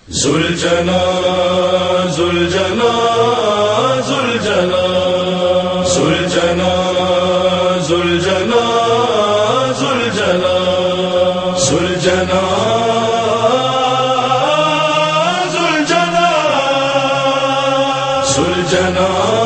ذوالجنا ذوالجنا ذوالجنا ذوالجنا ذوالجنا ذوالجنا ذوالجنا ذوالجنا ذوالجنا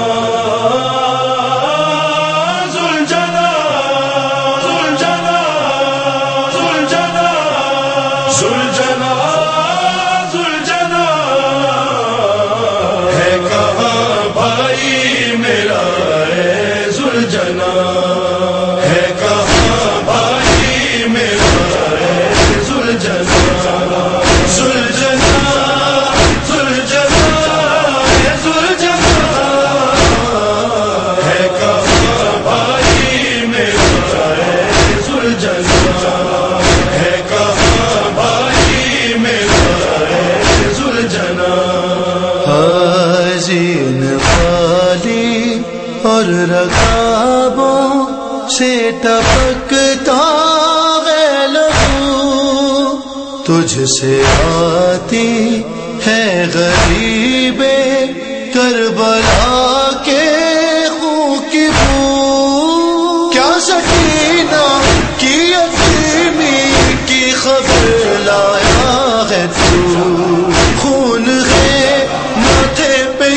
اور رکابوں سے ٹپکتا ہے لہو، تجھ سے آتی ہے غریب کربلا کے خون کی بو، کیا سکینہ کی یتیمی کی خبر لایا ہے تو، خون ہے ماتھے پہ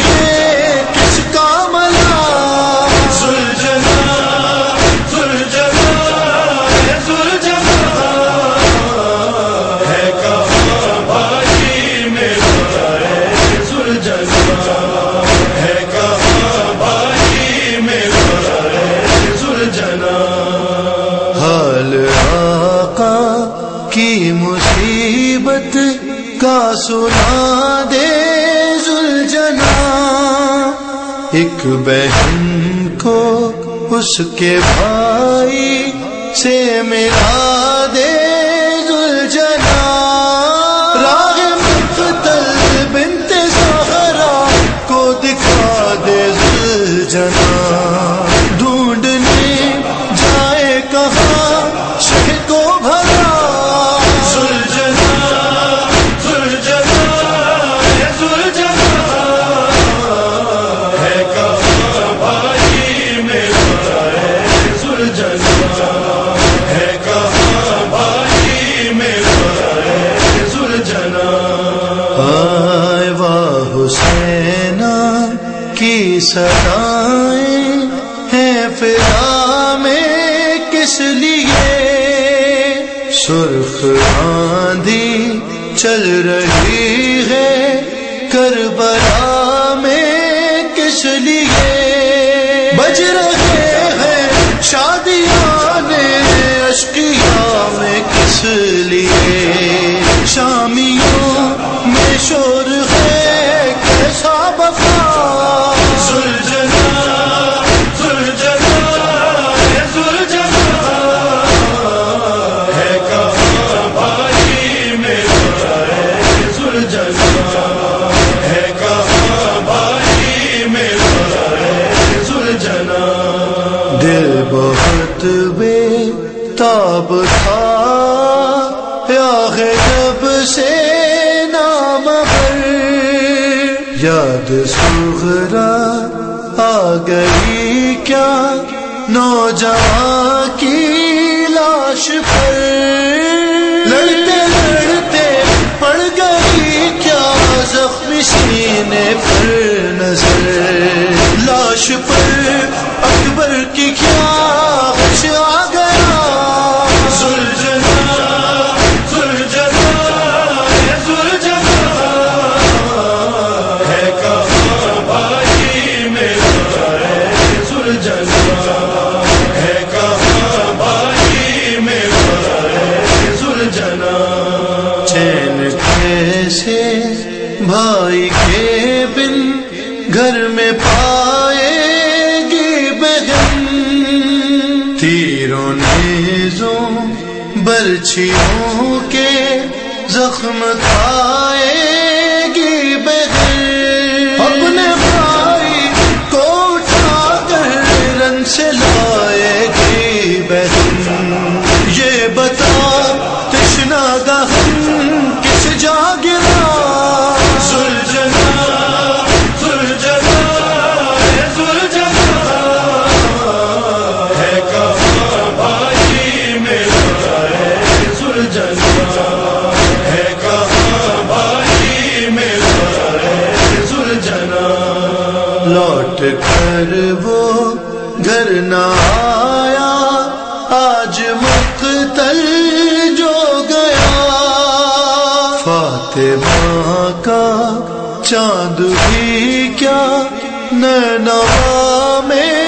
کی مصیبت کا سنا دے ذوالجنا، ایک بہن کو اس کے بھائی سے ملا دے ذوالجنا، راہ مقتل بنت زہرا کو دکھا دے ذوالجنا، ڈھونڈنے جائے کہاں شہ کو بھرا، کی صدائیں ہیں فضا میں کس لیے، سرخ آندھی چل رہی ہے کربلا میں کس لیے، بج رہے ہیں شادیاں اشقیاء میں کس لیے، شامیوں میں شور ہے کیسا بفا، دل بہت بے تاب تھا یا ہے جب سے نام پر، یاد صغرا آ گئی کیا نوجوان کی لاش پر، لڑتے لڑتے پڑ گئی کیا زخمی سینے پر نظر، لاش پر اکبر کی کیا غش آ گیا، ذوالجنا ذوالجنا ذوالجنا ہے کہاں بھائی میرا ذوالجنا، ہے کہاں بھائی میرا ذوالجنا، چین کیسے بھائی کے بن گھر میں پائے گی بہن، تیروں نیزوں برچھیوں کے زخم کھائے گی بہن، اپنے بھائی کو اٹھا کر رن سے لائے گی بہن، یہ بتا تشنہ دہن کس جا گرا، نہ آیا آج مقتل جو گیا، فاطمہ کا چاند بھی کیا نینوا میں